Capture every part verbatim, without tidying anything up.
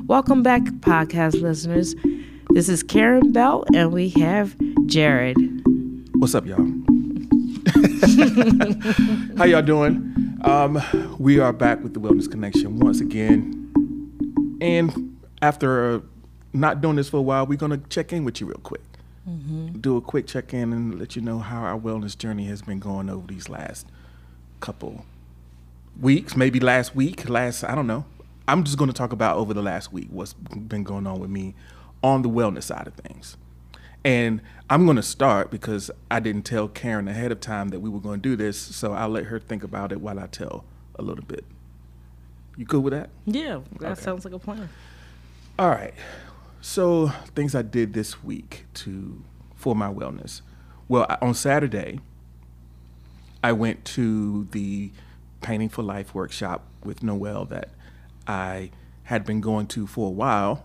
Welcome back, podcast listeners. This is Karen Bell, and we have Jared. What's up, y'all? How y'all doing? Um, we are back with the Wellness Connection once again. And after uh, not doing this for a while, we're going to check in with you real quick. Mm-hmm. Do a quick check-in and let you know how our wellness journey has been going over these last couple weeks, maybe last week, last, I don't know. I'm just going to talk about over the last week what's been going on with me on the wellness side of things. And I'm going to start because I didn't tell Karen ahead of time that we were going to do this, so I'll let her think about it while I tell a little bit. You cool with that? Yeah, that Okay. sounds like a plan. All right. So things I did this week to for my wellness. Well, I- on Saturday, I went to the Painting for Life workshop with Noelle that I had been going to for a while.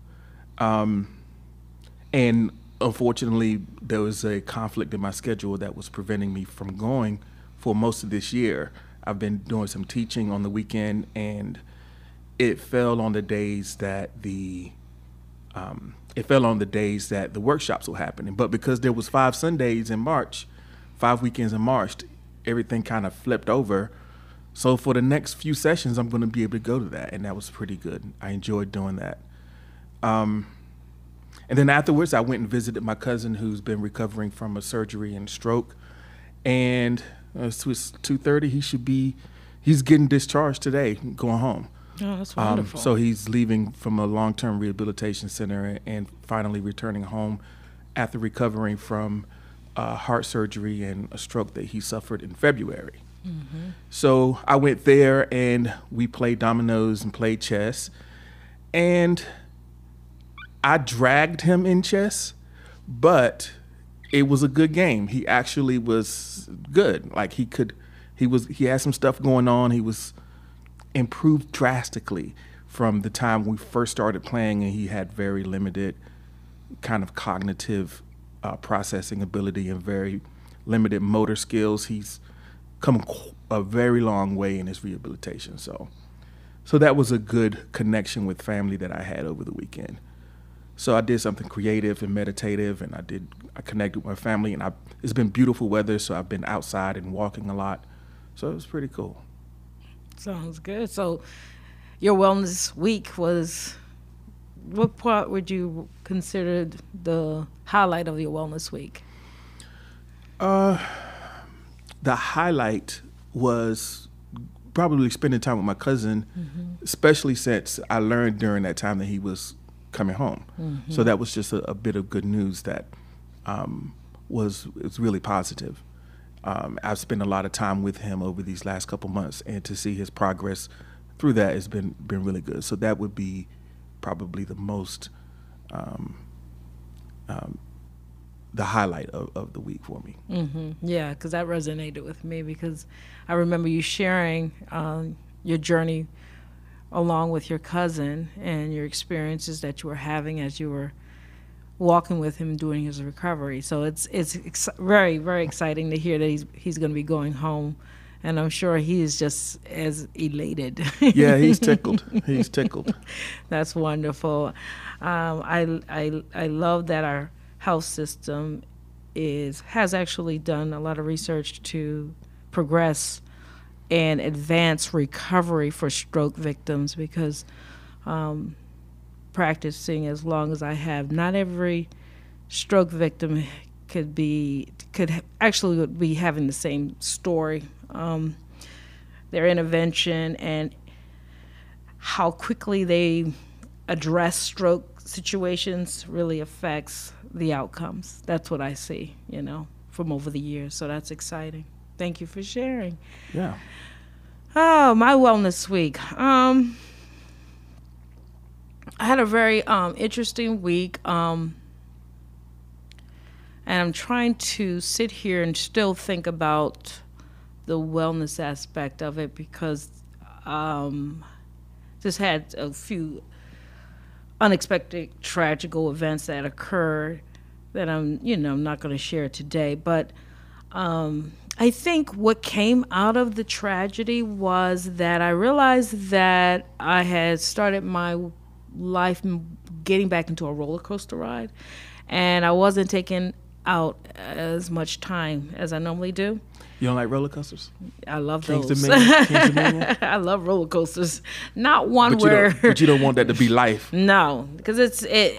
Um, and unfortunately, there was a conflict in my schedule that was preventing me from going for most of this year. I've been doing some teaching on the weekend, and it fell on the days that the um, it fell on the days that the workshops were happening. But because there was five Sundays in March, five weekends in March, everything kind of flipped over. So for the next few sessions, I'm going to be able to go to that, and that was pretty good. I enjoyed doing that. Um, and then afterwards, I went and visited my cousin who's been recovering from a surgery and stroke. And uh, it's two thirty. He should be, he's getting discharged today, going home. Oh, that's Um, wonderful. so he's leaving from a long-term rehabilitation center and finally returning home after recovering from uh, heart surgery and a stroke that he suffered in February. Mm-hmm. So I went there and we played dominoes and played chess, and I dragged him in chess, but it was a good game. He actually was good. Like he could, he was, he had some stuff going on. He was improved drastically from the time we first started playing, and he had very limited kind of cognitive uh, processing ability and very limited motor skills. He's come a very long way in his rehabilitation. So, so that was a good connection with family that I had over the weekend. So I did something creative and meditative, and I did, I connected with my family, and I, it's been beautiful weather. So I've been outside and walking a lot. So it was pretty cool. Sounds good. So your wellness week was, what part would you consider the highlight of your wellness week? Uh, the highlight was probably spending time with my cousin, mm-hmm. especially since I learned during that time that he was coming home. Mm-hmm. So that was just a, a bit of good news that um, was, was really positive. Um, I've spent a lot of time with him over these last couple months, and to see his progress through that has been been really good. So that would be probably the most, um, um, the highlight of, of the week for me. Mm-hmm. Yeah, because that resonated with me, because I remember you sharing um, your journey along with your cousin and your experiences that you were having as you were walking with him during his recovery. So it's it's ex- very, very exciting to hear that he's he's going to be going home, and I'm sure he is just as elated. Yeah, he's tickled. He's tickled. That's wonderful. Um, I, I, I love that our health system is has actually done a lot of research to progress and advance recovery for stroke victims, because um, practicing as long as I have, not every stroke victim could be could ha- actually would be having the same story. Um, their intervention and how quickly they address stroke situations really affects the outcomes. That's what I see, you know, from over the years. So that's exciting. Thank you for sharing. Yeah. Oh, my wellness week. Um, I had a very um, interesting week, um, and I'm trying to sit here and still think about the wellness aspect of it, because um, just had a few unexpected tragical events that occurred that I'm, you know, not going to share today. But um, I think what came out of the tragedy was that I realized that I had started my life m- getting back into a roller coaster ride, and I wasn't taking out as much time as I normally do. You don't like roller coasters? I love Kings those. Dominion? Kings Dominion? I love roller coasters. Not one But you, where don't, but you don't want that to be life. no, because it's it.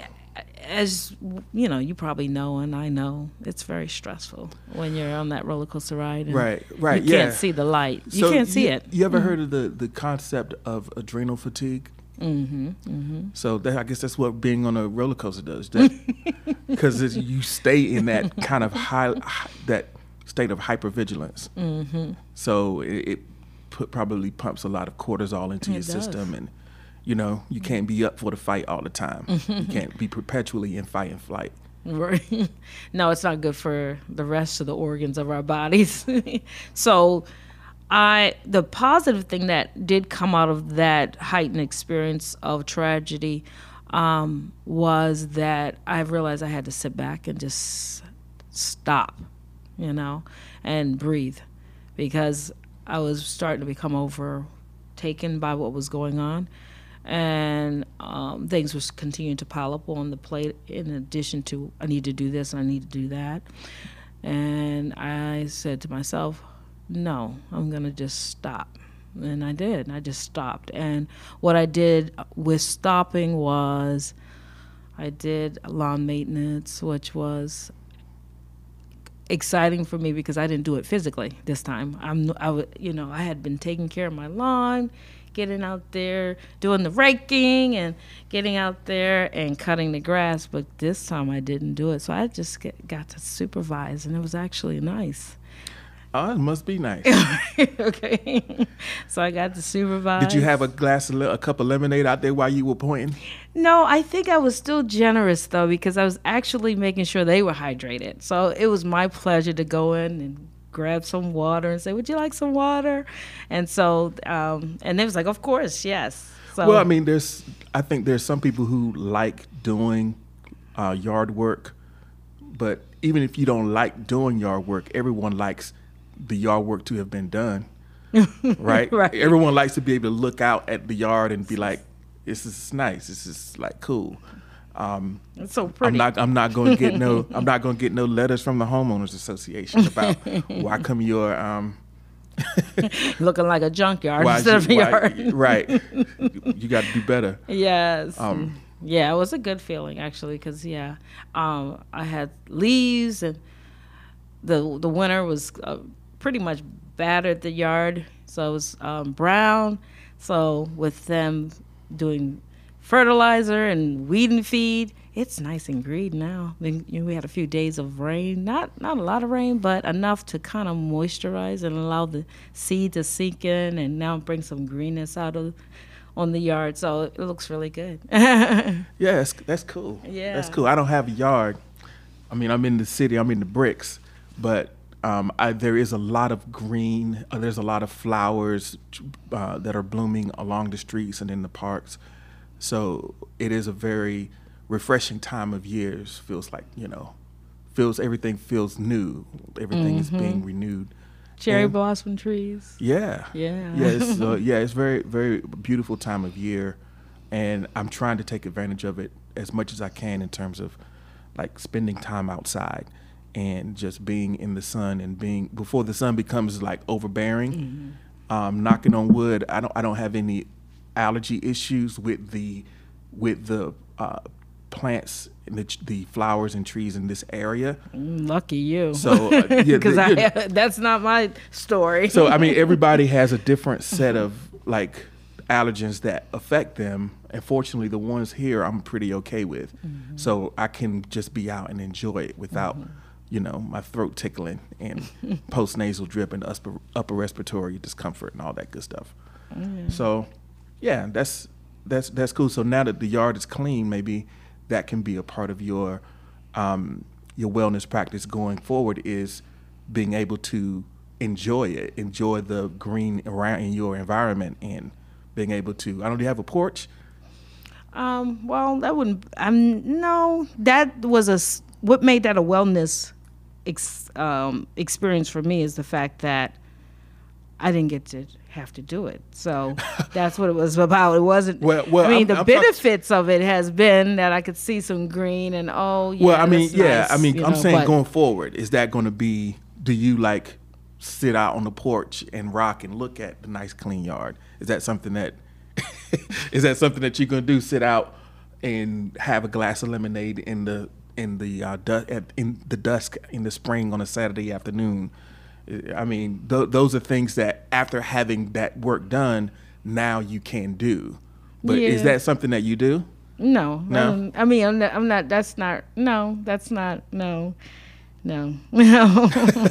As you know, you probably know, and I know, it's very stressful when you're on that roller coaster ride. And Right, right, You yeah. can't see the light. You So can't see you, it. You ever heard of the, the concept of adrenal fatigue? Mm-hmm. Mm-hmm. So that, I guess that's what being on a roller coaster does. Because you stay in that kind of high, that state of hypervigilance. Mm-hmm. So it, it put, probably pumps a lot of cortisol into It your does. system, and you know you can't be up for the fight all the time. You can't be perpetually in fight and flight. Right. No, it's not good for the rest of the organs of our bodies. So I the positive thing that did come out of that heightened experience of tragedy um, was that I realized I had to sit back and just stop, you know, and breathe, because I was starting to become overtaken by what was going on. And um, things was continuing to pile up on the plate, in addition to I need to do this and I need to do that. And I said to myself, no, I'm going to just stop. And I did. I just stopped. And what I did with stopping was I did lawn maintenance, which was exciting for me because I didn't do it physically this time. I'm, I, w- you know, I had been taking care of my lawn, getting out there, doing the raking and getting out there and cutting the grass. But this time I didn't do it. So I just get, got to supervise, and it was actually nice. Oh, it must be nice. Okay. So I got to supervise. Did you have a glass of le- a cup of lemonade out there while you were pointing? No, I think I was still generous, though, because I was actually making sure they were hydrated. So it was my pleasure to go in and grab some water and say, would you like some water? And so, um, and they was like, of course, yes. So, Well, I mean, there's, I think there's some people who like doing uh, yard work, but even if you don't like doing yard work, everyone likes the yard work to have been done, right? Right. Everyone likes to be able to look out at the yard and be like, this is nice. This is like cool. Um, it's so pretty. I'm not. I'm not going to get no. I'm not going to get no letters from the homeowners association about why come your um. Looking like a junkyard why instead of a you- why- yard. right. You got to do better. Yes. Um, yeah, it was a good feeling, actually, because, yeah, um, I had leaves, and the the winter was uh, pretty much battered the yard, so it was um, brown. So with them doing fertilizer and weed and feed, it's nice and green now. Then, you know, we had a few days of rain, not not a lot of rain, but enough to kind of moisturize and allow the seed to sink in, and now bring some greenness out of on the yard. So it looks really good. Yeah, that's, that's cool. Yeah. That's cool. I don't have a yard. I mean, I'm in the city. I'm in the bricks, but um, I, there is a lot of green. Uh, there's a lot of flowers uh, that are blooming along the streets and in the parks. So it is a very refreshing time of years. Feels like, you know, feels everything feels new. Everything is being renewed. Cherry And- blossom trees. Yeah. Yeah. Yeah. It's, uh, yeah. It's very, very beautiful time of year, and I'm trying to take advantage of it as much as I can in terms of like spending time outside and just being in the sun and being before the sun becomes like overbearing. Mm-hmm. Um, knocking on wood, I don't. I don't have any allergy issues with the with the uh, plants and the, the flowers and trees in this area. Lucky you. So uh, yeah, Because the- I yeah. that's not my story. So I mean, everybody has a different set of like allergens that affect them. And fortunately, the ones here I'm pretty okay with. Mm-hmm. So I can just be out and enjoy it without, Mm-hmm. you know, my throat tickling and post nasal drip and upper, upper respiratory discomfort and all that good stuff. So, yeah, that's that's that's cool. So now that the yard is clean, maybe that can be a part of your um, your wellness practice going forward, is being able to enjoy it, enjoy the green around in your environment, and being able to. I don't. Do you have a porch? Um, well, that wouldn't. Um, no, that was a. s- What made that a wellness ex, um, experience for me is the fact that I didn't get to have to do it. So that's what it was about. It wasn't, Well, well, I mean, I'm- the I'm talk- benefits of it has been that I could see some green and, oh, yeah, Well, I mean, that's yeah, nice, I mean, you I'm know, saying but- going forward, is that going to be, do you like sit out on the porch and rock and look at the nice clean yard? Is that something that, is that something that you're going to do, sit out and have a glass of lemonade in the, in the, uh, du- at, in the dusk in the spring on a Saturday afternoon? I mean, th- those are things that after having that work done, now you can do. But is Yeah. that something that you do? No, No? um, I mean, I'm not, I'm not, that's not, no, that's not, no, no, no.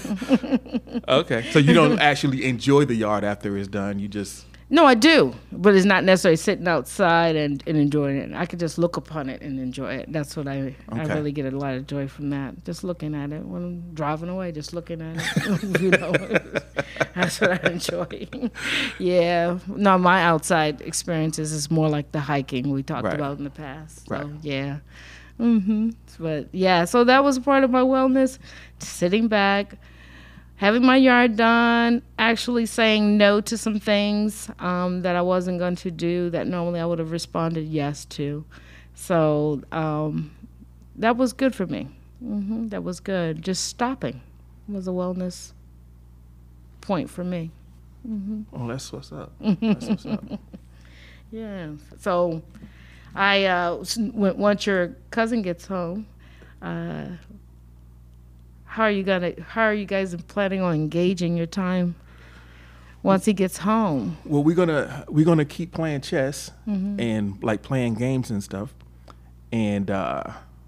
Okay. So you don't actually enjoy the yard after it's done. You just, No, I do, but it's not necessarily sitting outside and, and enjoying it. I could just look upon it and enjoy it. That's what I, I Okay. really get a lot of joy from that. Just looking at it when I'm driving away, just looking at it. You know, that's what I enjoy. Yeah. No, my outside experiences is more like the hiking we talked Right. about in the past. So, Right. yeah. hmm But yeah, so that was part of my wellness, sitting back, having my yard done, actually saying no to some things um, that I wasn't going to do that normally I would have responded yes to. So um, that was good for me. hmm That was good. Just stopping was a wellness point for me. oh, that's what's up. That's what's up. Yeah. So I uh, s- when, once your cousin gets home, uh, how are you gonna? How are you guys planning on engaging your time once he gets home? Well, we're gonna we're gonna keep playing chess and like playing games and stuff, and uh,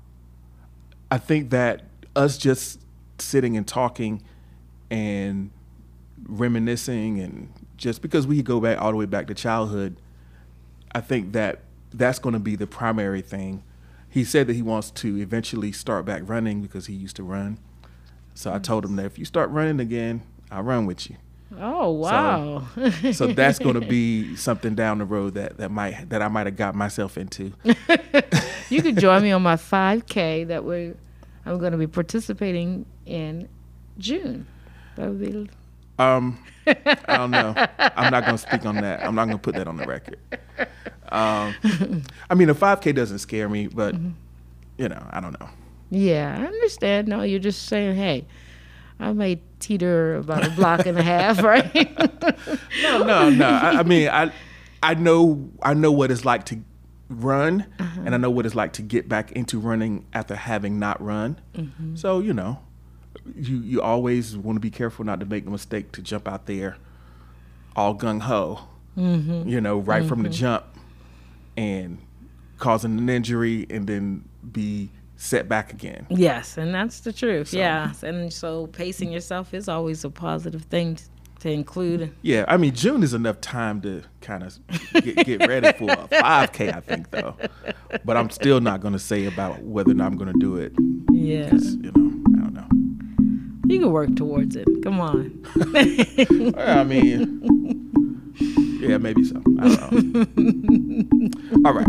I think that us just sitting and talking and reminiscing and just because we go back all the way back to childhood, I think that that's going to be the primary thing. He said that he wants to eventually start back running because he used to run. So I told him that if you start running again, I'll run with you. Oh wow! So that's going to be something down the road that, that might that I might have got myself into. You could join me on my five K that we I'm going to be participating in June. That would be. Um, I don't know. I'm not going to speak on that. I'm not going to put that on the record. Um, I mean, a five K doesn't scare me, but you know, I don't know. Yeah, I understand. No, you're just saying, hey, I may teeter about a block and a half, right? No, no, no. I, I mean, I, I know, I know what it's like to run, and I know what it's like to get back into running after having not run. So you know, you you always want to be careful not to make the mistake to jump out there, all gung ho, you know, right from the jump, and causing an injury, and then be set back again. Yes, and that's the truth. So- Yeah, and so pacing yourself is always a positive thing t- to include. Yeah, I mean, June is enough time to kind of get, get ready for a five K, I think, though. But I'm still not going to say about whether or not I'm going to do it. Yeah, 'Cause, you know, I don't know. you can work towards it. Come on. Well, I mean, yeah, maybe so. I don't know. All right.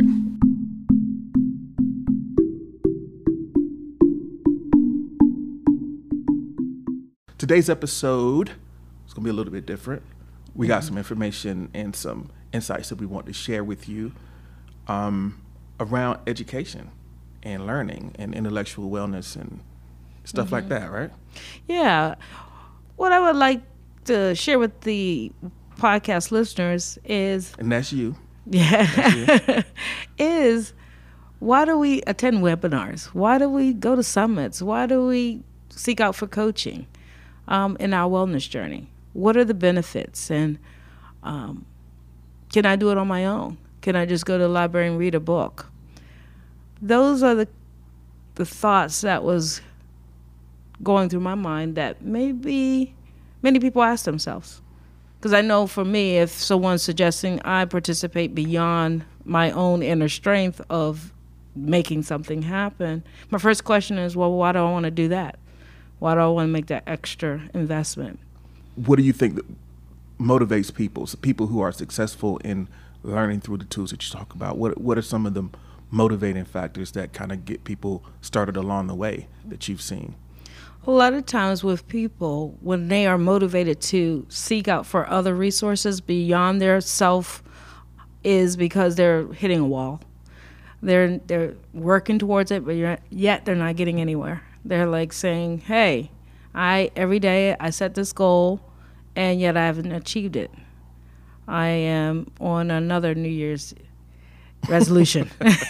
Today's episode is going to be a little bit different. We got some information and some insights that we want to share with you um, around education and learning and intellectual wellness and stuff like that, right? Yeah. What I would like to share with the podcast listeners is And that's you. yeah is why do we attend webinars? Why do we go to summits? Why do we seek out for coaching um, in our wellness journey? What are the benefits? And um, can I do it on my own? Can I just go to the library and read a book? Those are the the thoughts that was going through my mind that maybe many people ask themselves. Because I know for me, if someone's suggesting I participate beyond my own inner strength of making something happen, my first question is, well, why do I want to do that? Why do I want to make that extra investment? What do you think that motivates people, so people who are successful in learning through the tools that you talk about? What What are some of the motivating factors that kind of get people started along the way that you've seen? A lot of times with people, when they are motivated to seek out for other resources beyond their self, is because they're hitting a wall. They're they're working towards it, but you're, yet they're not getting anywhere. They're like saying, "Hey, I every day I set this goal, and yet I haven't achieved it. I am on another New Year's resolution,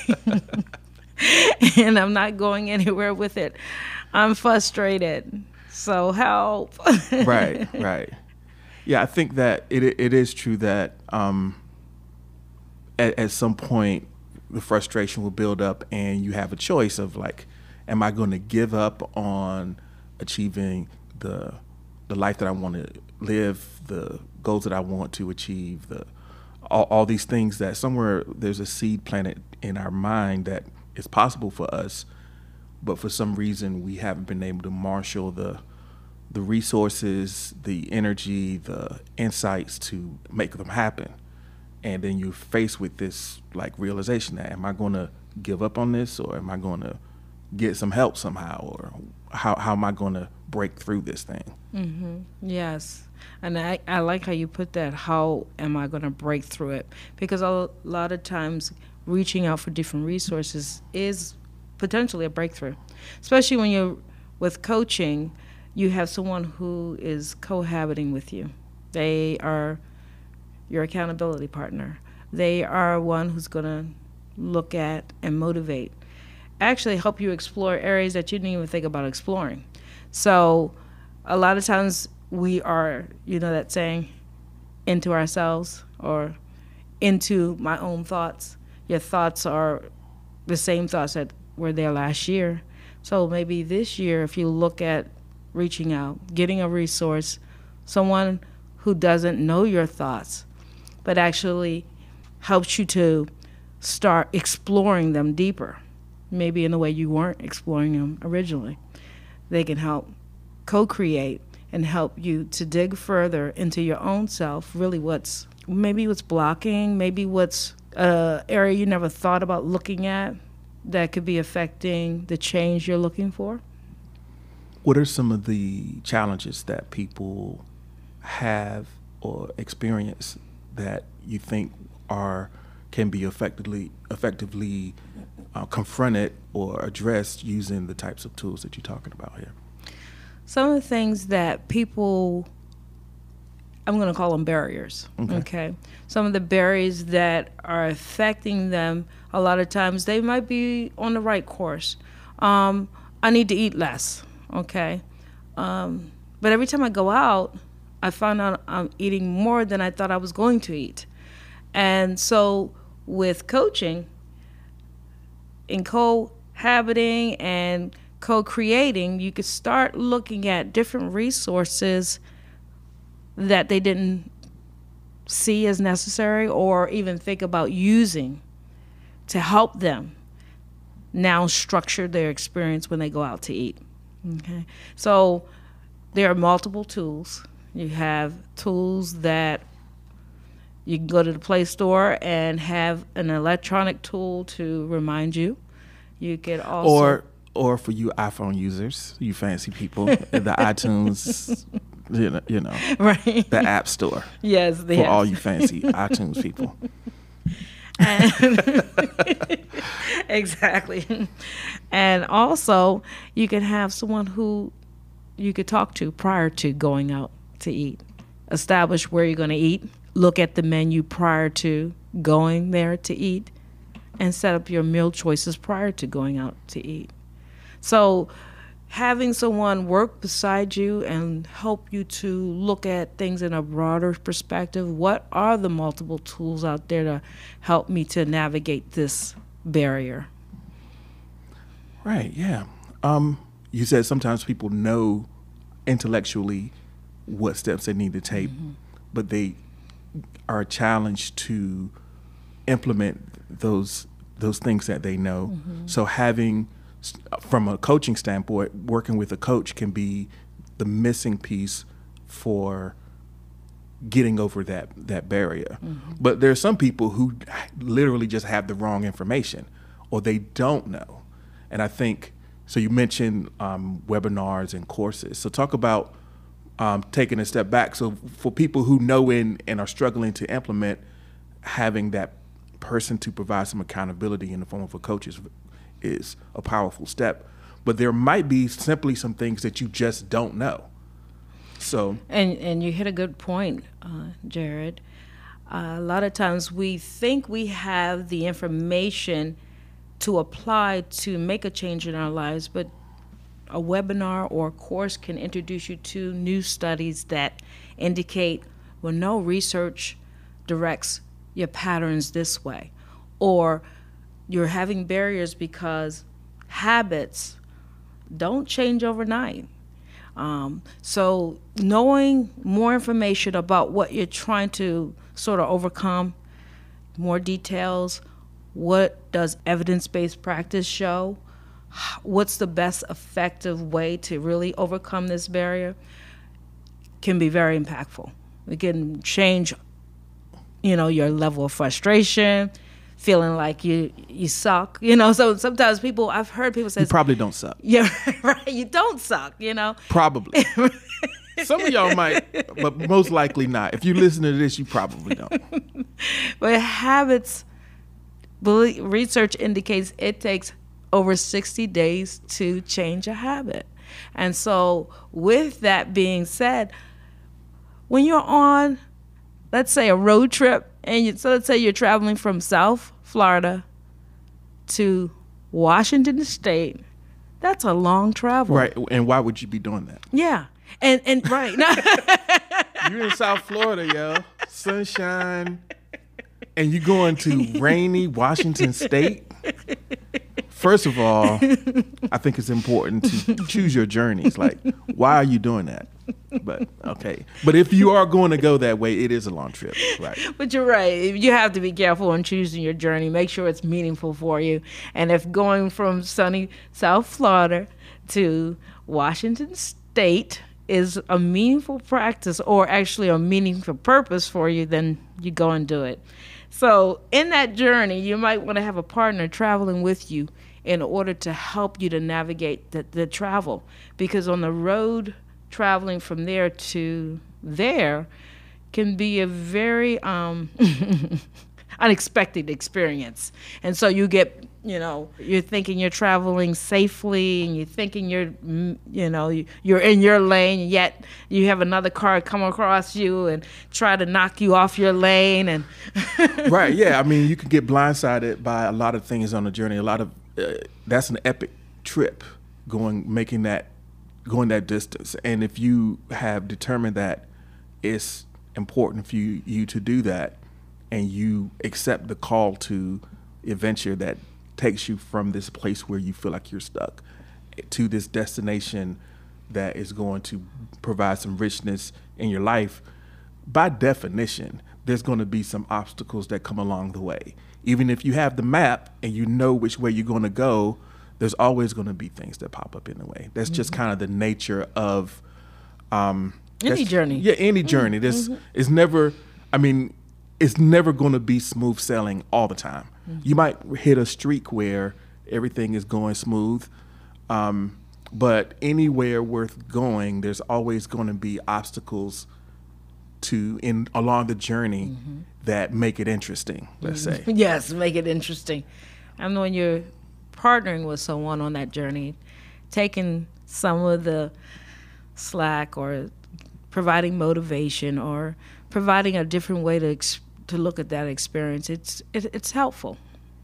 and I'm not going anywhere with it. I'm frustrated. So help." Right, right. Yeah, I think that it it is true that um, at, at some point the frustration will build up, and you have a choice of like, am I going to give up on achieving the the life that I want to live, the goals that I want to achieve, the all, all these things that somewhere there's a seed planted in our mind that is possible for us, but for some reason we haven't been able to marshal the the resources, the energy, the insights to make them happen. And then you're faced with this like realization that, am I going to give up on this, or am I going to get some help somehow, or how how am I going to break through this thing? Mm-hmm. Yes. And I, I like how you put that, how am I going to break through it? Because a lot of times reaching out for different resources is potentially a breakthrough, especially when you're with coaching. You have someone who is cohabiting with you. They are your accountability partner. They are one who's going to look at and motivate, actually help you explore areas that you didn't even think about exploring. So a lot of times we are, you know that saying, into ourselves or into my own thoughts. Your thoughts are the same thoughts that were there last year. So maybe this year, if you look at reaching out, getting a resource, someone who doesn't know your thoughts, but actually helps you to start exploring them deeper, maybe in a way you weren't exploring them originally. They can help co-create and help you to dig further into your own self, really what's, maybe what's blocking, maybe what's an area you never thought about looking at that could be affecting the change you're looking for. What are some of the challenges that people have or experience that you think are can be effectively effectively uh, confronted or addressed using the types of tools that you're talking about here? Some of the things that people, I'm going to call them barriers, okay. okay? Some of the barriers that are affecting them, a lot of times they might be on the right course. Um, I need to eat less, okay? Um, but every time I go out, I find out I'm eating more than I thought I was going to eat. And so with coaching, in cohabiting and co-creating, you could start looking at different resources that they didn't see as necessary or even think about using to help them now structure their experience when they go out to eat. Okay, so there are multiple tools. You have tools that you can go to the Play Store and have an electronic tool to remind you. You could also... Or, or for you iPhone users, you fancy people, the iTunes, you know, you know, right. the App Store. Yes, for yes. all you fancy iTunes people. And exactly. And also, you can have someone who you could talk to prior to going out to eat. Establish where you're going to eat. Look at the menu prior to going there to eat. And set up your meal choices prior to going out to eat. So having someone work beside you and help you to look at things in a broader perspective. What are the multiple tools out there to help me to navigate this barrier? Right, yeah. Um, you said sometimes people know intellectually what steps they need to take, mm-hmm. but they are challenged to implement those those things that they know. Mm-hmm. So having, from a coaching standpoint, working with a coach can be the missing piece for getting over that that barrier. Mm-hmm. But there are some people who literally just have the wrong information, or they don't know. And I think So you mentioned um, webinars and courses. So talk about um, taking a step back. So for people who know and, and are struggling to implement, having that person to provide some accountability in the form of a coach is, is a powerful step. But there might be simply some things that you just don't know. So and and you hit a good point, uh, Jared. Uh, a lot of times we think we have the information to apply to make a change in our lives, but a webinar or a course can introduce you to new studies that indicate, well, no, research directs your patterns this way, or you're having barriers because habits don't change overnight. Um, so knowing more information about what you're trying to sort of overcome, more details, what does evidence-based practice show, what's the best effective way to really overcome this barrier, can be very impactful. It can change, you know, your level of frustration, feeling like you you suck, you know. So sometimes people, I've heard people say, you probably don't suck. Yeah, right. You don't suck, you know. Probably. Some of y'all might, but most likely not. If you listen to this, you probably don't. But habits, research indicates it takes over sixty days to change a habit. And so with that being said, when you're on, let's say, a road trip, and you, so let's say you're traveling from South Florida to Washington State, that's a long travel. Right. And why would you be doing that? Yeah. And, and right. You're in South Florida, yo. Sunshine. And you going to rainy Washington State? First of all, I think it's important to choose your journeys. Like, why are you doing that? But okay. But if you are going to go that way, it is a long trip, right? But you're right. You have to be careful in choosing your journey. Make sure it's meaningful for you. And if going from sunny South Florida to Washington State is a meaningful practice, or actually a meaningful purpose for you, then you go and do it. So in that journey, you might want to have a partner traveling with you in order to help you to navigate the, the travel. Because on the road, traveling from there to there can be a very um, unexpected experience. And so you get, you know, you're thinking you're traveling safely, and you're thinking you're, you know, you're in your lane, yet you have another car come across you and try to knock you off your lane. And right, yeah. I mean, you can get blindsided by a lot of things on the journey. A lot of uh, that's an epic trip, going, making that, going that distance. And if you have determined that it's important for you, you to do that, and you accept the call to adventure that takes you from this place where you feel like you're stuck to this destination that is going to provide some richness in your life, by definition, there's going to be some obstacles that come along the way. Even if you have the map and you know which way you're going to go, there's always going to be things that pop up in the way. That's mm-hmm. just kind of the nature of um, any journey. Yeah, any journey. Mm-hmm. This is never, I mean, it's never going to be smooth sailing all the time. Mm-hmm. You might hit a streak where everything is going smooth, um, but anywhere worth going, there's always going to be obstacles to in along the journey mm-hmm. that make it interesting, let's mm-hmm. say. Yes, make it interesting. And when you're partnering with someone on that journey, taking some of the slack, or providing motivation, or providing a different way to ex- to look at that experience, it's it, it's helpful.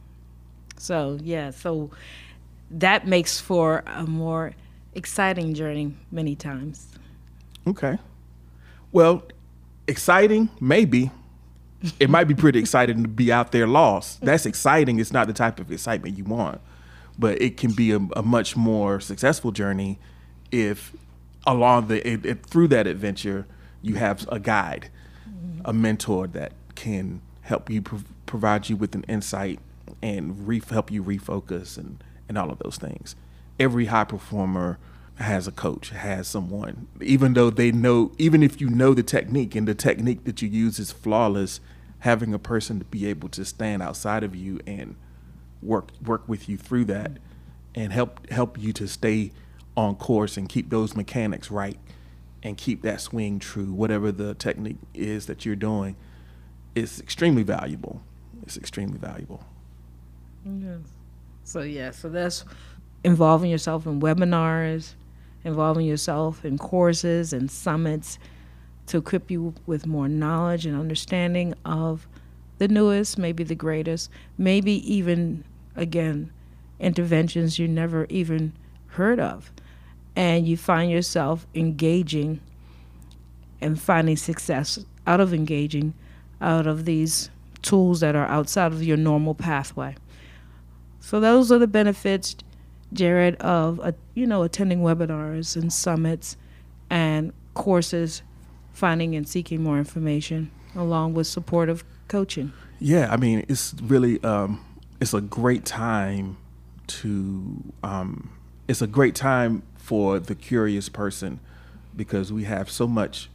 So yeah, so that makes for a more exciting journey many times. Okay. Well, exciting, maybe. It might be pretty exciting to be out there lost. That's exciting. It's not the type of excitement you want. But it can be a, a much more successful journey if along the it, it, through that adventure you have a guide, mm-hmm. a mentor that can help you prov- provide you with an insight and re- help you refocus and, and all of those things. Every high performer has a coach, has someone, even though they know, even if you know the technique and the technique that you use is flawless, having a person to be able to stand outside of you and work work with you through that and help help you to stay on course and keep those mechanics right and keep that swing true, whatever the technique is that you're doing, is extremely valuable. It's extremely valuable. Yes. So yeah, so that's involving yourself in webinars, involving yourself in courses and summits to equip you with more knowledge and understanding of the newest, maybe the greatest, maybe even, again, interventions you never even heard of. And you find yourself engaging and finding success out of engaging out of these tools that are outside of your normal pathway. So those are the benefits, Jared, of uh, you know attending webinars and summits and courses, finding and seeking more information, along with supportive coaching. Yeah, I mean, it's really um, it's a great time to um, it's a great time for the curious person, because we have so much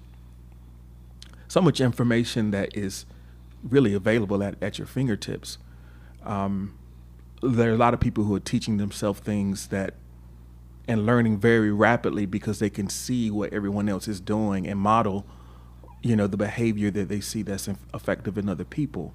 so much information that is really available at, at your fingertips. Um, there are a lot of people who are teaching themselves things that and learning very rapidly because they can see what everyone else is doing and model, you know, the behavior that they see that's effective in other people.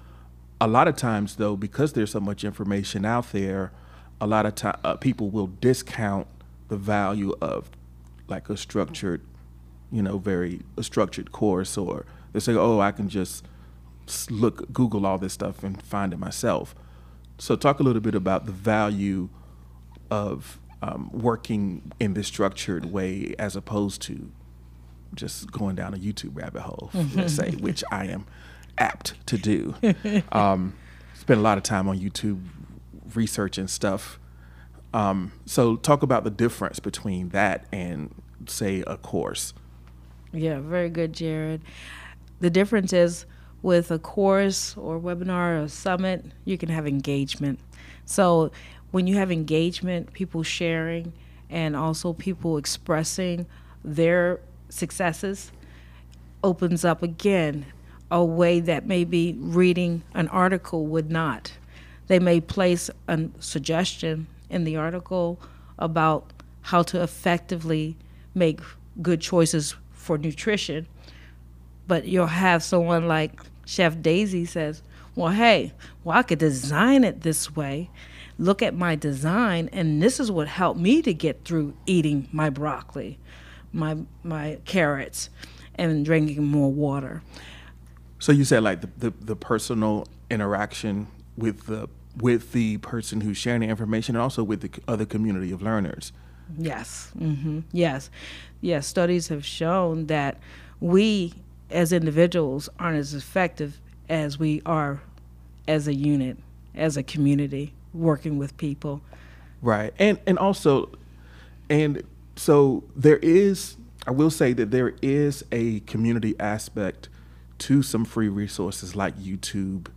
A lot of times, though, because there's so much information out there, a lot of time uh, people will discount the value of like a structured, you know, very a structured course, or they say, oh, I can just look, Google all this stuff and find it myself. So talk a little bit about the value of um, working in this structured way as opposed to just going down a YouTube rabbit hole, let's say, which I am apt to do. Um, spend a lot of time on YouTube researching stuff. Um, so talk about the difference between that and, say, a course. Yeah, very good, Jared. The difference is with a course or webinar or summit, you can have engagement. So when you have engagement, people sharing and also people expressing their successes, opens up again a way that maybe reading an article would not. They may place a suggestion in the article about how to effectively make good choices for nutrition, but you'll have someone like Chef Daisy says, well, hey, well, I could design it this way. Look at my design, and this is what helped me to get through eating my broccoli, my my carrots, and drinking more water. So you said like the, the, the personal interaction with the with the person who's sharing the information, and also with the other community of learners. Yes. Mm-hmm. Yes. Yes. Studies have shown that we as individuals aren't as effective as we are as a unit, as a community, working with people. Right. And and also, and so there is, I will say that there is a community aspect to some free resources like YouTube.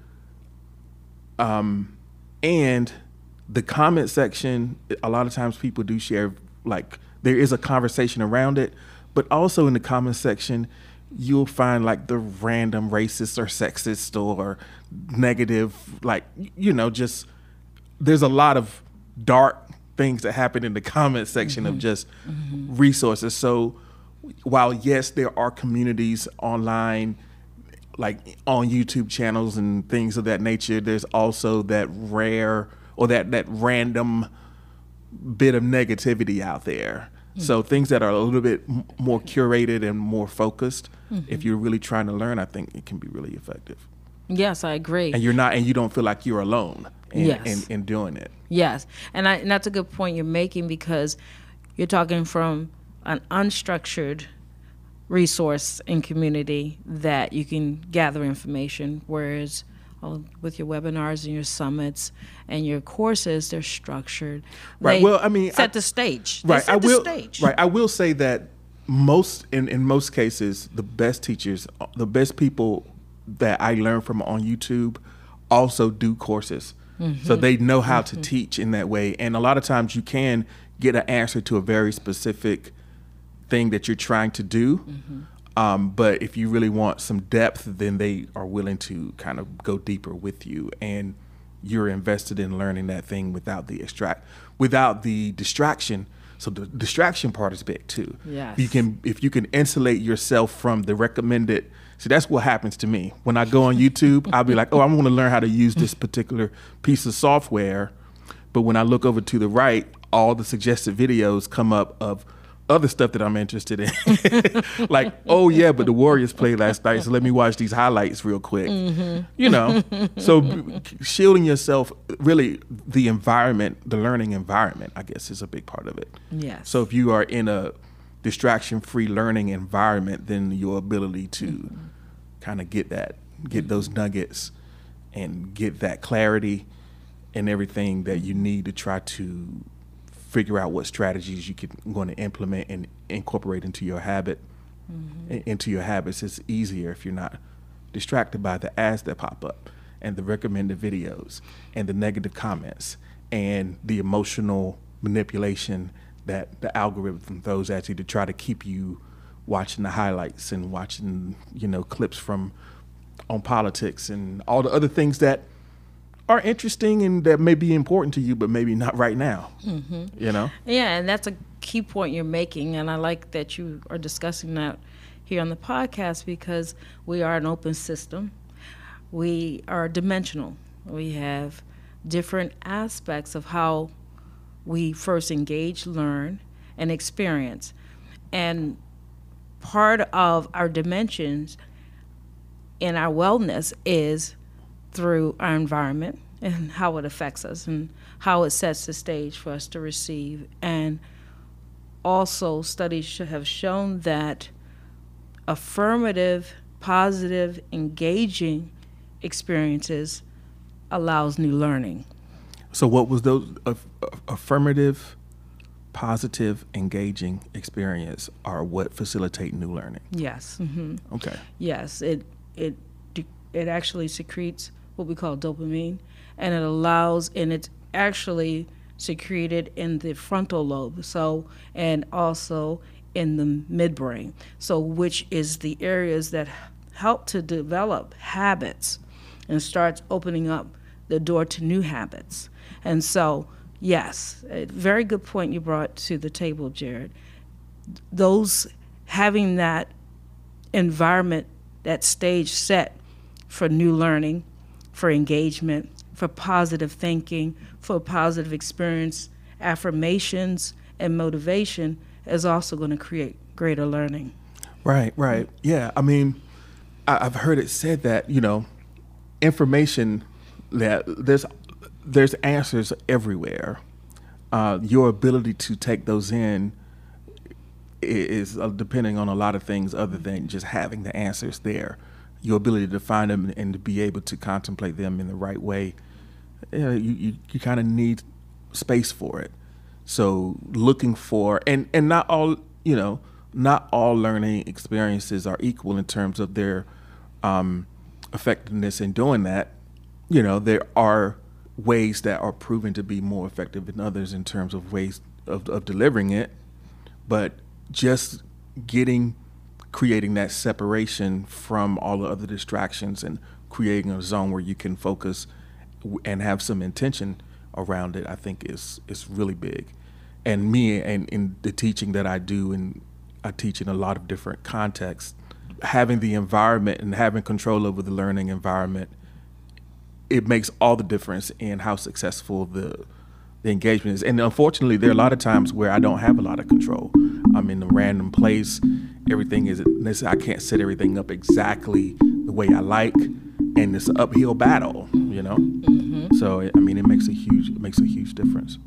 Um, and the comment section, a lot of times people do share, like, there is a conversation around it, but also in the comment section, you'll find like the random racist or sexist or negative, like, you know, just, there's a lot of dark things that happen in the comment section mm-hmm. of just mm-hmm. resources. So while, yes, there are communities online, like on YouTube channels and things of that nature, there's also that rare or that, that random bit of negativity out there. Mm-hmm. So things that are a little bit m- more curated and more focused, mm-hmm. if you're really trying to learn, I think it can be really effective. Yes, I agree. And you're not, and you don't feel like you're alone in, yes. in, in doing it. Yes. And, I, and that's a good point you're making, because you're talking from an unstructured resource and community that you can gather information, whereas uh, with your webinars and your summits and your courses, they're structured. Right. They well, I mean, set I, the stage. They right. set I the will. Stage. Right. I will say that most, in in most cases, the best teachers, the best people that I learn from on YouTube, also do courses. Mm-hmm. So they know how mm-hmm. to teach in that way. And a lot of times you can get an answer to a very specific thing that you're trying to do. Mm-hmm. Um, but if you really want some depth, then they are willing to kind of go deeper with you. And you're invested in learning that thing without the extract, without the distraction. So the distraction part is big too. Yes. You can, if you can insulate yourself from the recommended. See, that's what happens to me when I go on YouTube. I'll be like, oh, I'm going to learn how to use this particular piece of software. But when I look over to the right, all the suggested videos come up of other stuff that I'm interested in. Like, oh yeah, but the Warriors played last night, so let me watch these highlights real quick. Mm-hmm. You know, so b- shielding yourself, really the environment, the learning environment, I guess, is a big part of it. Yes. So if you are in a distraction-free learning environment, then your ability to mm-hmm. kind of get that, get mm-hmm. those nuggets and get that clarity and everything that you need to try to figure out what strategies you can going to implement and incorporate into your habit, mm-hmm. into your habits. It's easier if you're not distracted by the ads that pop up and the recommended videos and the negative comments and the emotional manipulation that the algorithm throws at you to try to keep you watching the highlights and watching, you know, clips from on politics and all the other things that are interesting and that may be important to you, but maybe not right now, mm-hmm. you know? Yeah, and that's a key point you're making, and I like that you are discussing that here on the podcast because we are an open system. We are dimensional. We have different aspects of how we first engage, learn, and experience. And part of our dimensions in our wellness is through our environment and how it affects us and how it sets the stage for us to receive. And also studies have shown that affirmative, positive, engaging experiences allows new learning. So what was those uh, affirmative, positive, engaging experience are what facilitate new learning? Yes. Mm-hmm. Okay. Yes, it it it actually secretes what we call dopamine, and it allows, and it's actually secreted in the frontal lobe, so, and also in the midbrain, so which is the areas that help to develop habits and starts opening up the door to new habits. And so, yes, a very good point you brought to the table, Jared. Those having that environment, that stage set for new learning, for engagement, for positive thinking, for positive experience, affirmations, and motivation is also going to create greater learning. Right, right. Yeah, I mean, I, I've heard it said that, you know, information, that there's there's answers everywhere. Uh, your ability to take those in is uh, depending on a lot of things other than just having the answers there. Your ability to find them and to be able to contemplate them in the right way, you know, you, you, you kind of need space for it. So looking for, and, and not all, you know, not all learning experiences are equal in terms of their um, effectiveness in doing that. You know, there are ways that are proven to be more effective than others in terms of ways of, of delivering it, but just getting creating that separation from all the other distractions and creating a zone where you can focus and have some intention around it, I think is is really big. And me and in the teaching that I do, and I teach in a lot of different contexts, having the environment and having control over the learning environment, it makes all the difference in how successful the the engagement is. And unfortunately, there are a lot of times where I don't have a lot of control. I'm in a random place. Everything is, I can't set everything up exactly the way I like, and it's an uphill battle, you know? Mm-hmm. So, I mean, it makes a huge, it makes a huge difference.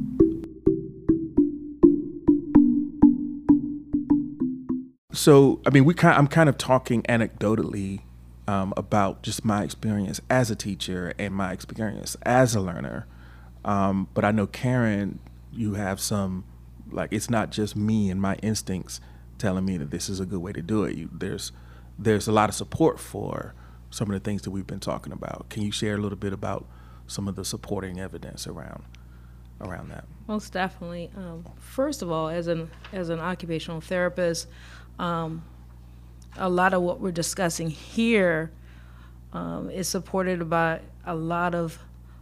So, I mean, we kind, I'm kind of talking anecdotally um, about just my experience as a teacher and my experience as a learner. Um, but I know, Karen, you have some, like, it's not just me and my instincts telling me that this is a good way to do it. You, there's there's a lot of support for some of the things that we've been talking about. Can you share a little bit about some of the supporting evidence around around that? Most definitely. Um, first of all, as an as an occupational therapist, um, a lot of what we're discussing here um, is supported by a lot of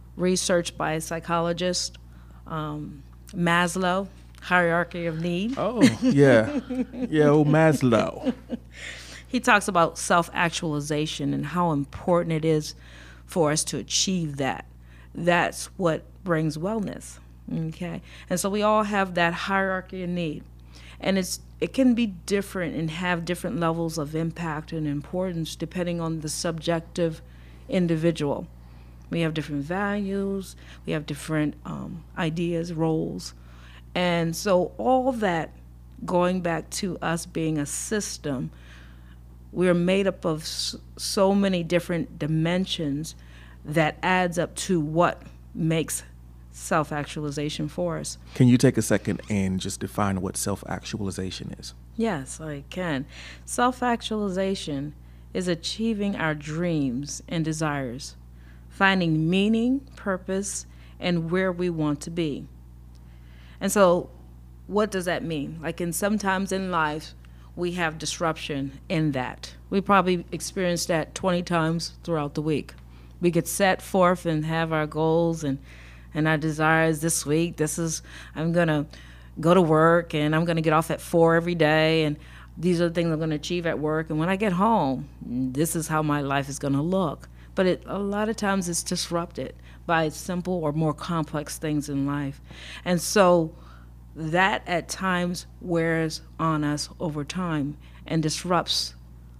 researched by a psychologist, um, Maslow, hierarchy of need. Oh, yeah. Yeah, old Maslow. He talks about self-actualization and how important it is for us to achieve that. That's what brings wellness, okay? And so we all have that hierarchy of need. And it's it can be different and have different levels of impact and importance depending on the subjective individual. We have different values, we have different um, ideas, roles. And so all that, going back to us being a system, we're made up of so many different dimensions that adds up to what makes self-actualization for us. Can you take a second and just define what self-actualization is? Yes, I can. Self-actualization is achieving our dreams and desires, finding meaning, purpose, and where we want to be. And so what does that mean? Like in sometimes in life, we have disruption in that. We probably experience that twenty times throughout the week. We get set forth and have our goals and, and our desires this week. This is, I'm going to go to work and I'm going to get off at four every day. And these are the things I'm going to achieve at work. And when I get home, this is how my life is going to look. But it, a lot of times it's disrupted by simple or more complex things in life. And so that at times wears on us over time and disrupts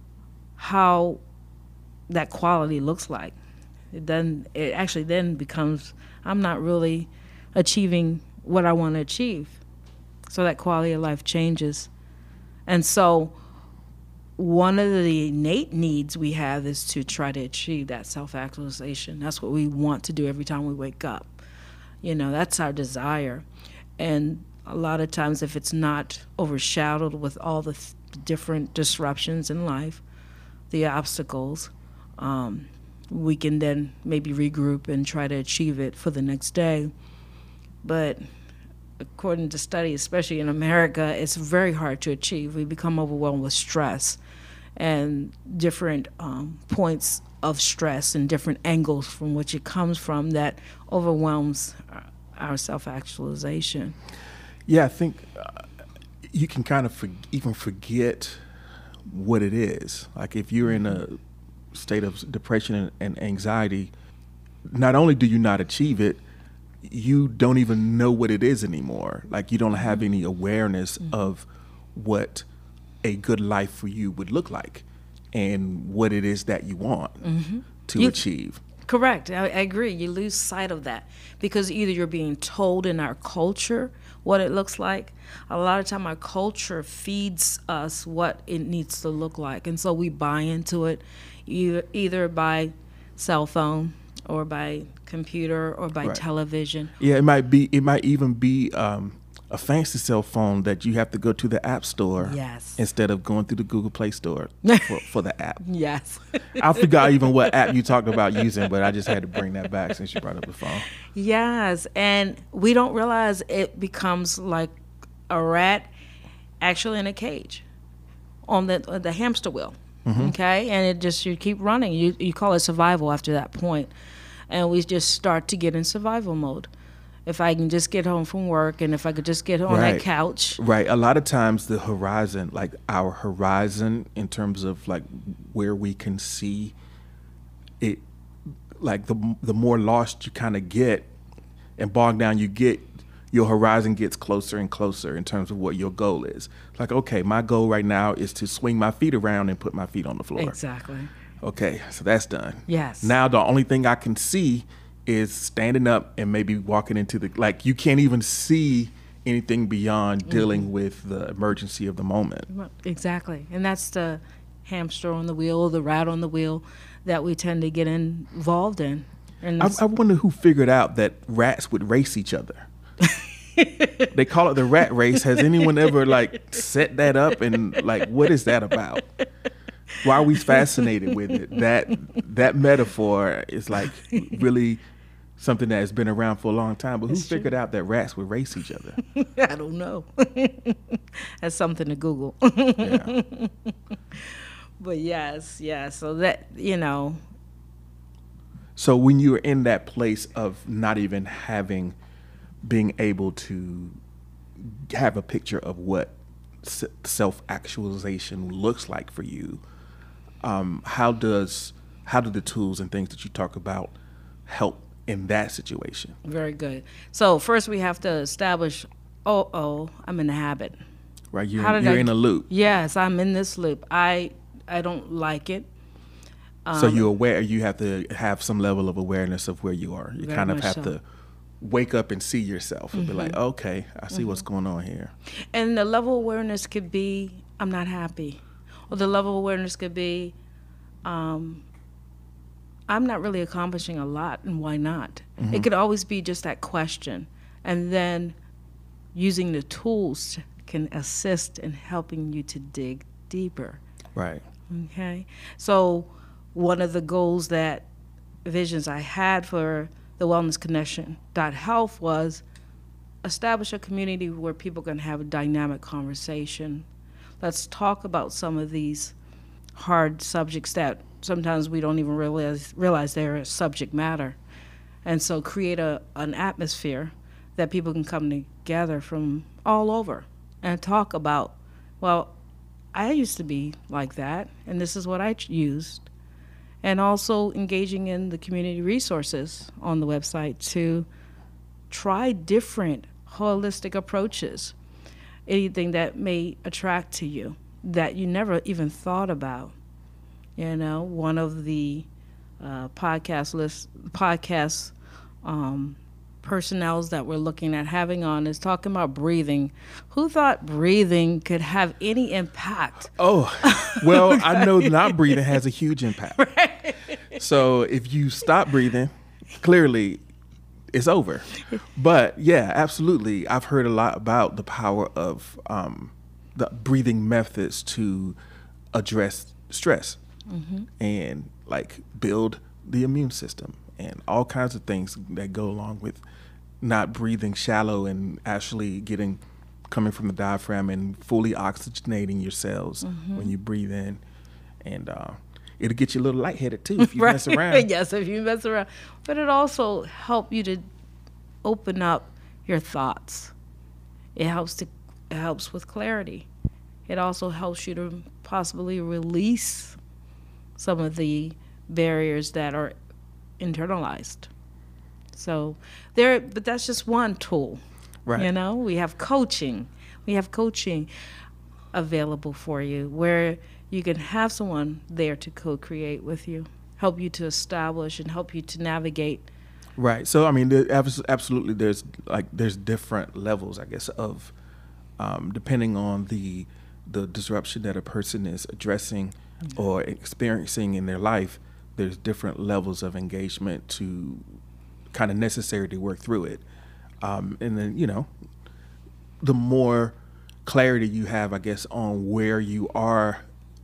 how that quality looks like. It then it actually then becomes, I'm not really achieving what I want to achieve. So that quality of life changes. And so one of the innate needs we have is to try to achieve that self-actualization. That's what we want to do every time we wake up. You know, that's our desire. And a lot of times if it's not overshadowed with all the th- different disruptions in life, the obstacles, um, we can then maybe regroup and try to achieve it for the next day. But according to studies, especially in America, it's very hard to achieve. We become overwhelmed with stress and different um, points of stress and different angles from which it comes from that overwhelms our self-actualization. Yeah, I think uh, you can kind of for, even forget what it is. Like if you're in a state of depression and, and anxiety, not only do you not achieve it, you don't even know what it is anymore. Like you don't have any awareness mm-hmm. of what a good life for you would look like and what it is that you want mm-hmm. to you, achieve. Correct. I, I agree. You lose sight of that because either you're being told in our culture what it looks like. A lot of time our culture feeds us what it needs to look like. And so we buy into it either, either by cell phone or by computer or by right. television. Yeah, it might be. It might even be um, a fancy cell phone that you have to go to the app store yes. instead of going through the Google Play Store for, for the app. Yes. I forgot even what app you talked about using, but I just had to bring that back since you brought up the phone. Yes, and we don't realize it becomes like a rat actually in a cage on the the hamster wheel. Mm-hmm. Okay, and it just you keep running. You you call it survival after that point, and we just start to get in survival mode. If I can just get home from work, and if I could just get on right. that couch. Right. A lot of times the horizon, like our horizon in terms of like where we can see it, like the the more lost you kind of get and bogged down you get, your horizon gets closer and closer in terms of what your goal is. Like, okay, my goal right now is to swing my feet around and put my feet on the floor. Exactly. Okay, so that's done. Yes. Now the only thing I can see is standing up and maybe walking into the, like you can't even see anything beyond dealing mm-hmm. with the emergency of the moment. Exactly. And that's the hamster on the wheel, the rat on the wheel that we tend to get involved in. And I, I wonder who figured out that rats would race each other. They call it the rat race. Has anyone ever like set that up and like what is that about? Why are we fascinated with it? That that metaphor is like really something that has been around for a long time. But who it's figured true. out that rats would race each other? I don't know. That's something to Google. Yeah. But yes, yeah. So that, you know. So when you're in that place of not even having, being able to have a picture of what s- self-actualization looks like for you, um, how does how do the tools and things that you talk about help in that situation? Very good. So first we have to establish, oh, oh, I'm in a habit. Right, you're How did you're I in a g- loop, Yes, I'm in this loop. I I don't like it. so you're aware. You have to have some level of awareness of where you are. You Very kind of much have so. to wake up and see yourself and be like, okay, I see what's going on here. And the level of awareness could be, I'm not happy. Or the level of awareness could be, um, I'm not really accomplishing a lot, and why not? It could always be just that question. And then using the tools can assist in helping you to dig deeper. Right. Okay. So one of the goals that visions I had for the Wellness Connection dot health was establish a community where people can have a dynamic conversation. Let's talk about some of these hard subjects that sometimes we don't even realize realize they're a subject matter. And so create a an atmosphere that people can come together from all over and talk about, well, I used to be like that, and this is what I ch- used. And also engaging in the community resources on the website to try different holistic approaches, anything that may attract to you that you never even thought about. You know, one of the uh, podcast list, podcast um, personnels that we're looking at having on is talking about breathing. Who thought breathing could have any impact? Oh, well, I know not breathing has a huge impact. Right. So if you stop breathing, clearly it's over. But yeah, absolutely. I've heard a lot about the power of um, the breathing methods to address stress Mm-hmm. and like build the immune system and all kinds of things that go along with not breathing shallow and actually getting coming from the diaphragm and fully oxygenating your cells Mm-hmm. when you breathe in. And uh, it'll get you a little lightheaded too if you mess around. Yes, if you mess around. But it also helps you to open up your thoughts. It helps to it helps with clarity. It also helps you to possibly release some of the barriers that are internalized. So there, but that's just one tool. Right. You know, we have coaching. We have coaching available for you where you can have someone there to co-create with you, help you to establish and help you to navigate. Right. So I mean, there, abs- absolutely, there's like there's different levels, I guess, of um, depending on the the disruption that a person is addressing mm-hmm. or experiencing in their life. There's different levels of engagement to kind of necessary to work through it, um, and then you know, the more clarity you have, I guess, on where you are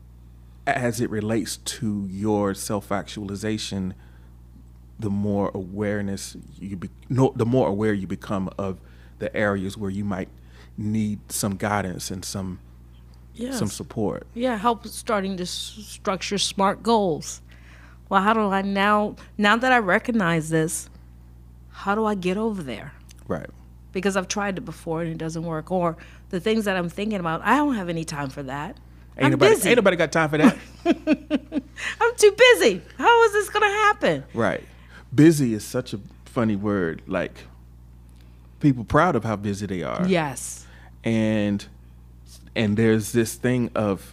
as it relates to your self-actualization, the more awareness you be, no, the more aware you become of the areas where you might need some guidance and some Yes. some support. Yeah, help starting to s- structure SMART goals. Well, how do I now, now that I recognize this, how do I get over there? Right. Because I've tried it before and it doesn't work. Or the things that I'm thinking about, I don't have any time for that. Ain't I'm nobody, busy. ain't nobody got time for that. I'm too busy. How is this going to happen? Right. Busy is such a funny word. Like, people proud of how busy they are. Yes. And and there's this thing of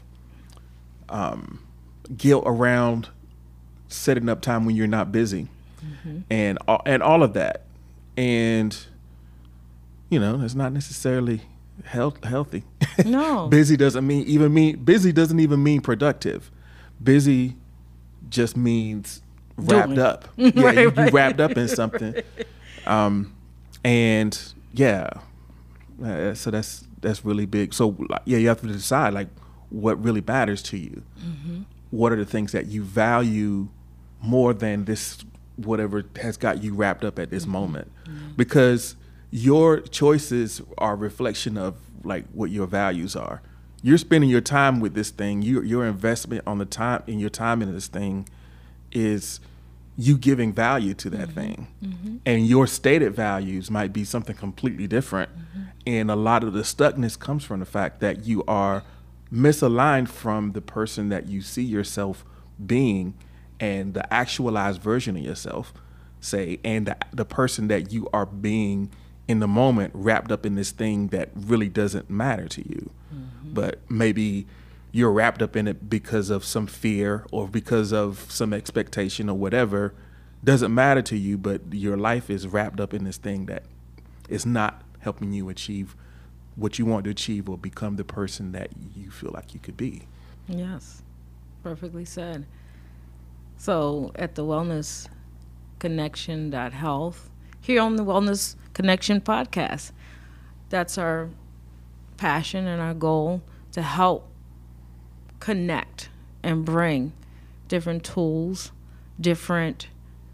um, guilt around setting up time when you're not busy, mm-hmm. and all, and all of that, and you know, it's not necessarily health, healthy. No. Busy doesn't mean even mean busy doesn't even mean productive. Busy just means wrapped Doing. up. Yeah, Right, you, you right. wrapped up in something. Um, and yeah, uh, so that's that's really big. So like, yeah, you have to decide like what really matters to you. Mm-hmm. What are the things that you value more than this whatever has got you wrapped up at this mm-hmm. moment? Mm-hmm. Because your choices are a reflection of like what your values are. You're spending your time with this thing. Your your investment on the time in your time in this thing is you giving value to that mm-hmm. thing. Mm-hmm. And your stated values might be something completely different. Mm-hmm. And a lot of the stuckness comes from the fact that you are misaligned from the person that you see yourself being and the actualized version of yourself, say, and the, the person that you are being in the moment, wrapped up in this thing that really doesn't matter to you. Mm-hmm. But maybe you're wrapped up in it because of some fear or because of some expectation or whatever. Doesn't matter to you, but your life is wrapped up in this thing that is not helping you achieve what you want to achieve or become the person that you feel like you could be. Yes, perfectly said. So at the Wellness Connection Health, here on the Wellness Connection podcast, that's our passion and our goal, to help connect and bring different tools, different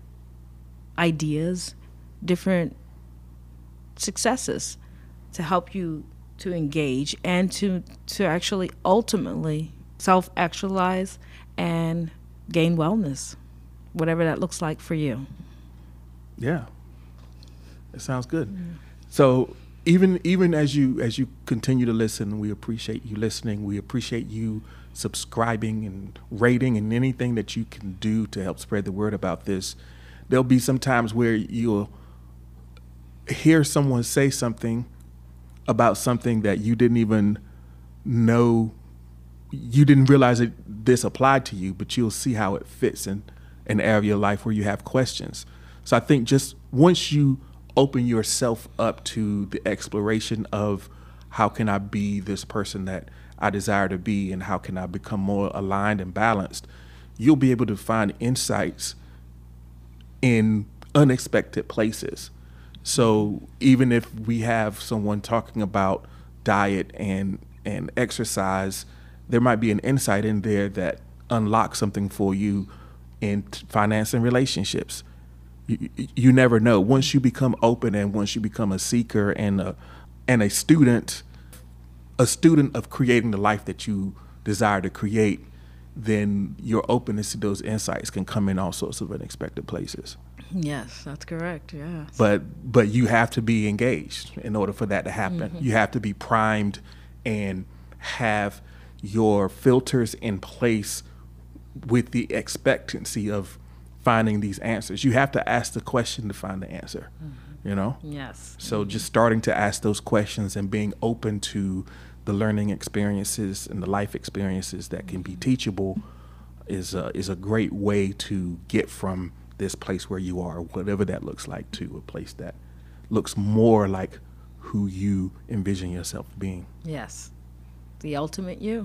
ideas, different successes to help you to engage and to to actually ultimately self-actualize and gain wellness, whatever that looks like for you. Yeah, it sounds good. Yeah. So even even as you as you continue to listen, we appreciate you listening. We appreciate you subscribing and rating and anything that you can do to help spread the word about this. There'll be some times where you'll hear someone say something about something that you didn't even know, you didn't realize that this applied to you, but you'll see how it fits in an area of your life where you have questions. So I think just once you open yourself up to the exploration of how can I be this person that I desire to be and how can I become more aligned and balanced, you'll be able to find insights in unexpected places. So even if we have someone talking about diet and and exercise, there might be an insight in there that unlocks something for you in finance and relationships. You, you never know. Once you become open and once you become a seeker and a and a student, a student of creating the life that you desire to create, then your openness to those insights can come in all sorts of unexpected places. Yes, that's correct. Yeah. But but you have to be engaged in order for that to happen. Mm-hmm. You have to be primed and have your filters in place with the expectancy of finding these answers. You have to ask the question to find the answer. Mm-hmm. You know? Yes. So just starting to ask those questions and being open to the learning experiences and the life experiences that can be teachable is a, is a great way to get from this place where you are, whatever that looks like, to a place that looks more like who you envision yourself being. Yes. The ultimate you.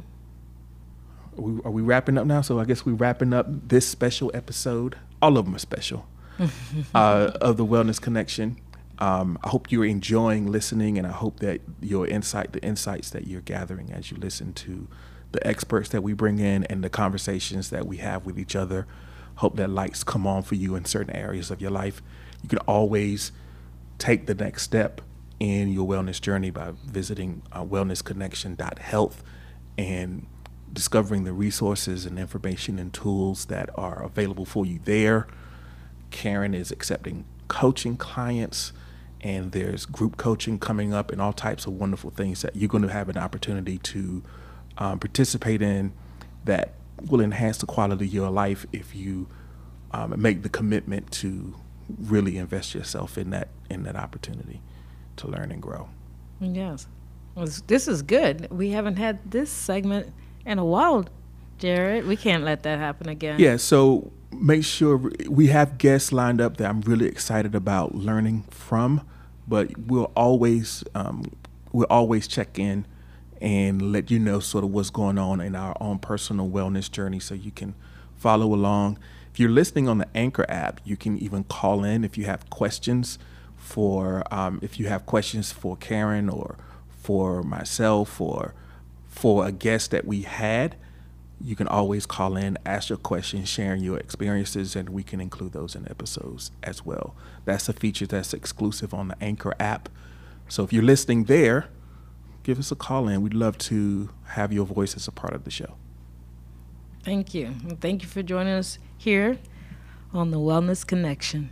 Are we, are we wrapping up now? So I guess we're wrapping up this special episode. All of them are special, uh, of the Wellness Connection. Um, I hope you're enjoying listening, and I hope that your insight, the insights that you're gathering as you listen to the experts that we bring in and the conversations that we have with each other, hope that lights come on for you in certain areas of your life. You can always take the next step in your wellness journey by visiting uh, wellness connection dot health and discovering the resources and information and tools that are available for you there. Karen is accepting coaching clients, and there's group coaching coming up and all types of wonderful things that you're going to have an opportunity to um, participate in that will enhance the quality of your life if you um, make the commitment to really invest yourself in that in that opportunity to learn and grow. Yes. Well, this is good. We haven't had this segment in a while, Jared. We can't let that happen again. Yeah, so make sure we have guests lined up that I'm really excited about learning from, but we'll always um, we'll always check in and let you know sort of what's going on in our own personal wellness journey so you can follow along. If you're listening on the Anchor app, you can even call in if you have questions for um, if you have questions for Karen or for myself or for a guest that we had. You can always call in, ask your questions, sharing your experiences, and we can include those in episodes as well. That's a feature that's exclusive on the Anchor app. So if you're listening there, give us a call in. We'd love to have your voice as a part of the show. Thank you. And thank you for joining us here on the Wellness Connection.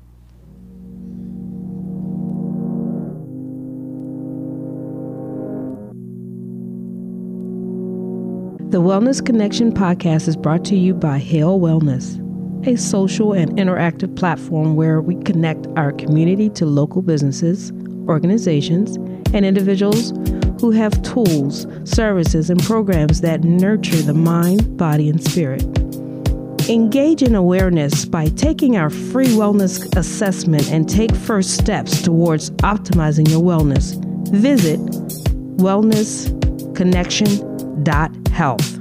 The Wellness Connection podcast is brought to you by Hale Wellness, a social and interactive platform where we connect our community to local businesses, organizations, and individuals who have tools, services, and programs that nurture the mind, body, and spirit. Engage in awareness by taking our free wellness assessment and take first steps towards optimizing your wellness. Visit wellness connection dot health.